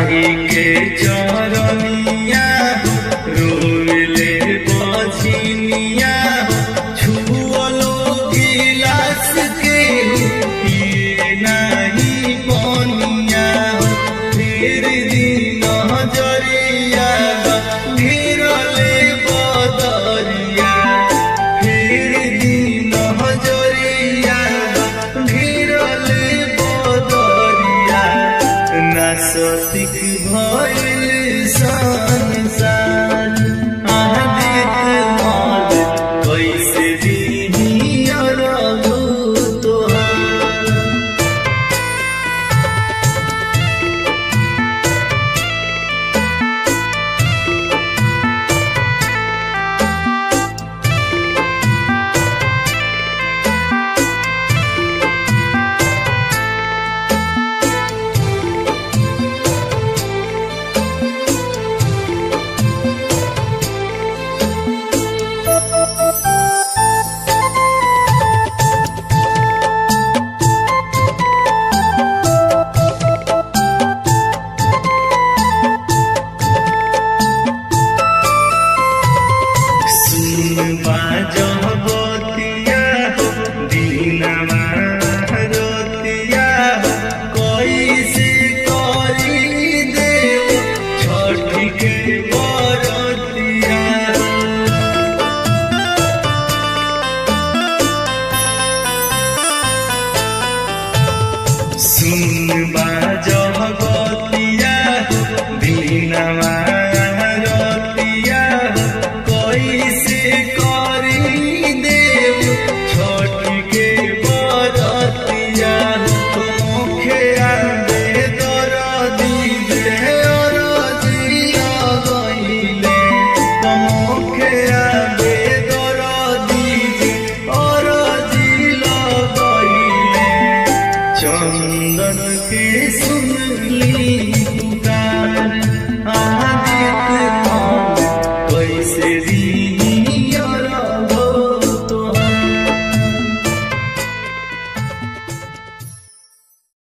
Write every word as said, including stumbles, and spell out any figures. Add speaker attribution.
Speaker 1: माई के चरनिया रोले बछिनिया छुअलो गिलास के पिए नहीं पनिया फिर दिन जरिया घेरले बदरिया फिर दिन जरिया घेरले बदरिया ना सतिक भइल संसार आदित मल कैसे दिही अरघु तोहार। बाजबतिया दीनमा रतिया कैसे करी देव छठी के बरतिया सुन बाजबतिया दीनमा रतिया कैसे करी देव छठी के बरतिया मुखे आंदे दरदी दे अरजिया गइले मुखे आंदे दरदी दे अरजी लगइले चंदन के सुनली पुकार आदित